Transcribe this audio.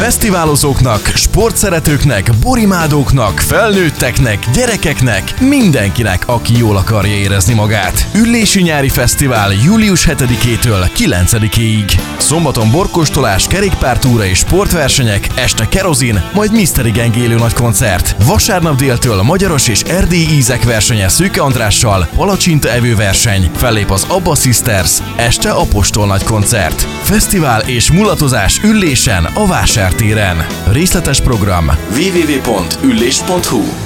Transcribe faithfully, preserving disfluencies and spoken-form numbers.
Fesztiválozóknak, sportszeretőknek, borimádóknak, felnőtteknek, gyerekeknek, mindenkinek, aki jól akarja érezni magát. Üllési nyári fesztivál július hetedikétől kilencedikéig. Szombaton borkóstolás, kerékpártúra és sportversenyek, este kerozin, majd miszteri Gang élő nagy koncert. Vasárnap déltől magyaros és erdélyi ízek versenye Szőke Andrással, palacsinta evőverseny, fellép az Abba Sisters, este apostol nagy koncert. Fesztivál és mulatozás Üllésen a Vásártéren. Részletes program double-u double-u double-u pont üllést pont hu.